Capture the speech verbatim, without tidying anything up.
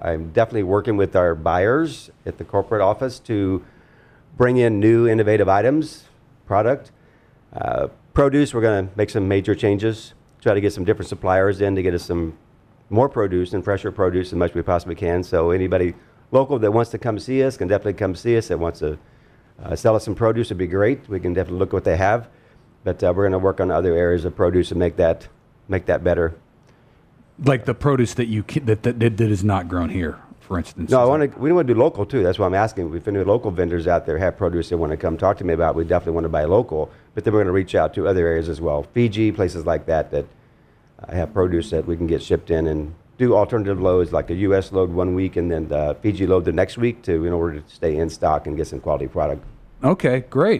I'm definitely working with our buyers at the corporate office to bring in new innovative items, product. Uh, produce, we're going to make some major changes, try to get some different suppliers in to get us some more produce and fresher produce as much as we possibly can. So anybody local that wants to come see us can definitely come see us, that wants to uh, sell us some produce would be great. We can definitely look at what they have. But uh, we're going to work on other areas of produce and make that make that better. Like the produce that you that that, that is not grown here, for instance. No, I want to. We want to do local too. That's why I'm asking. If any local vendors out there have produce they want to come talk to me about, we definitely want to buy local. But then we're going to reach out to other areas as well, Fiji, places like that that uh, have produce that we can get shipped in, and do alternative loads, like a U S load one week and then the Fiji load the next week, to in order to stay in stock and get some quality product. Okay, great.